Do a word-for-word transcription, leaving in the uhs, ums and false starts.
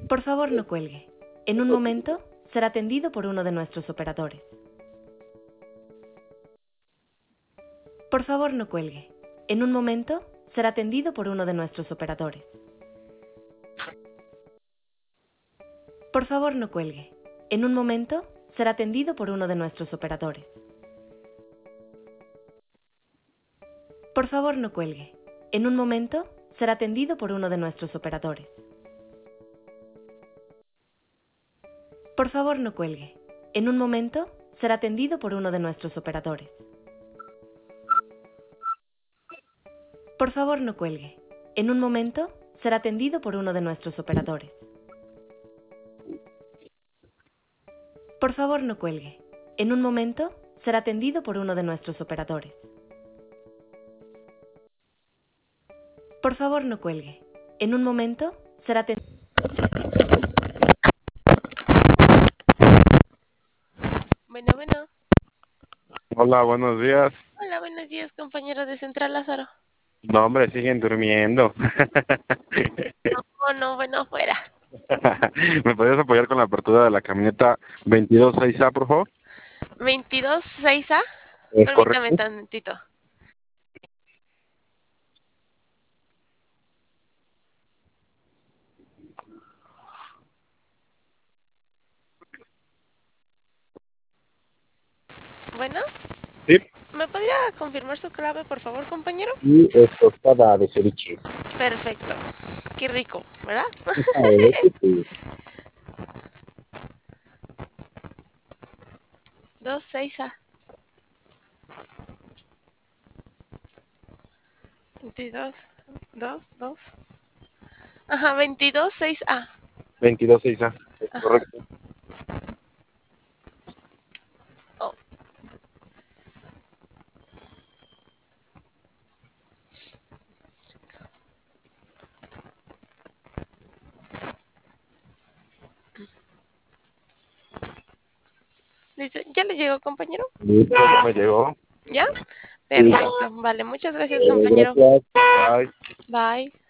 Por favor, no cuelgue. En un momento, será atendido por uno de nuestros operadores. Por favor, no cuelgue. En un momento, será atendido por uno de nuestros operadores. Por favor, no cuelgue. En un momento, será atendido por uno de nuestros operadores. Por favor, no cuelgue. En un momento, será atendido por uno de nuestros operadores. Por favor, no cuelgue. En un momento, será atendido por uno de nuestros operadores. Por favor, no cuelgue. En un momento, será atendido por uno de nuestros operadores. Por favor, no cuelgue. En un momento, será atendido por uno de nuestros operadores. Por favor, no cuelgue. En un momento, será atendido. Bueno, bueno. Hola, buenos días. Hola, buenos días, compañero de Central Lázaro. No, hombre, siguen durmiendo. No, no, bueno, fuera. ¿Me podrías apoyar con la apertura de la camioneta veintidós seis A, por favor? veintidós seis A. ¿Es Permítame correcto? tantito. Bueno, Sí. ¿me podría confirmar su clave, por favor, compañero? Y es tostada de ceviche. Perfecto. Qué rico, ¿verdad? dos seis A. veintidós, dos, dos. Ajá, veintidós seis A. veintidós seis A, es Ajá. correcto. Oh. Listo. ¿Ya le llegó, compañero? Listo, ya me llegó. ¿Ya? Sí. Perfecto. Vale, muchas gracias, Eh, compañero. gracias. Bye. Bye.